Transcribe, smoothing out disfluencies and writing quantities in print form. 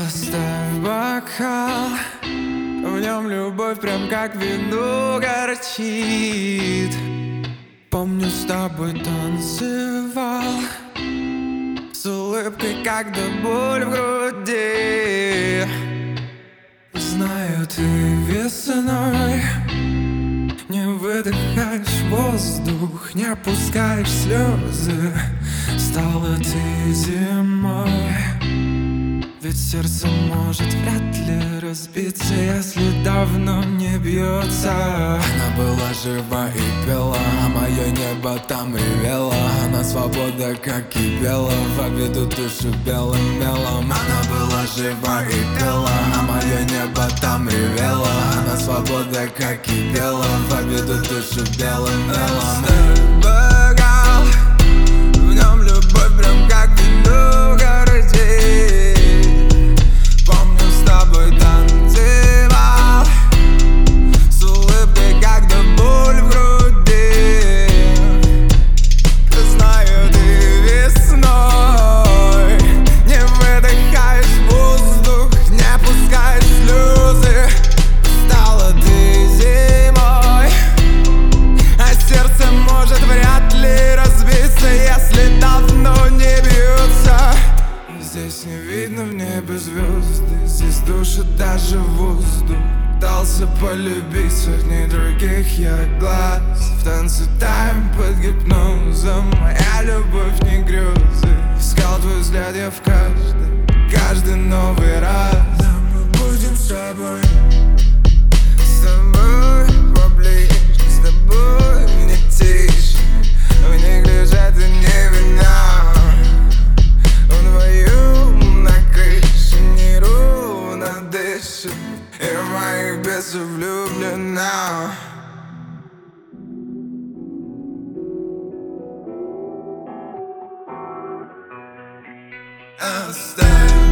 Оставь бокал, в нем любовь прям как вино горчит. Помню, с тобой танцевал, с улыбкой, когда боль в груди. Знаю, ты весной не выдыхаешь воздух, не опускаешь слезы. Стала ты зимой, ведь сердце может вряд ли разбиться, если давно не бьется. Она была жива и пела, а мое небо там ревело. Она свобода как кипела, поведу душу белым мелом. Она была жива и пела, а мое небо там ревело. Она свобода как кипела, поведу душу белым мелом. Бокал, в нем любовь прям как вино горчит. Здесь не видно в небе звезды, здесь душит даже воздух. Дался полюбить сотни других я глаз. В танце таем под гипнозом, моя любовь не грезы. Искал твой взгляд я в каждый новый раз. Да мы будем с тобой, с тобой поближе, с тобой не тише. В них лежат и не вина. И в моих бесов влюблена. Оставь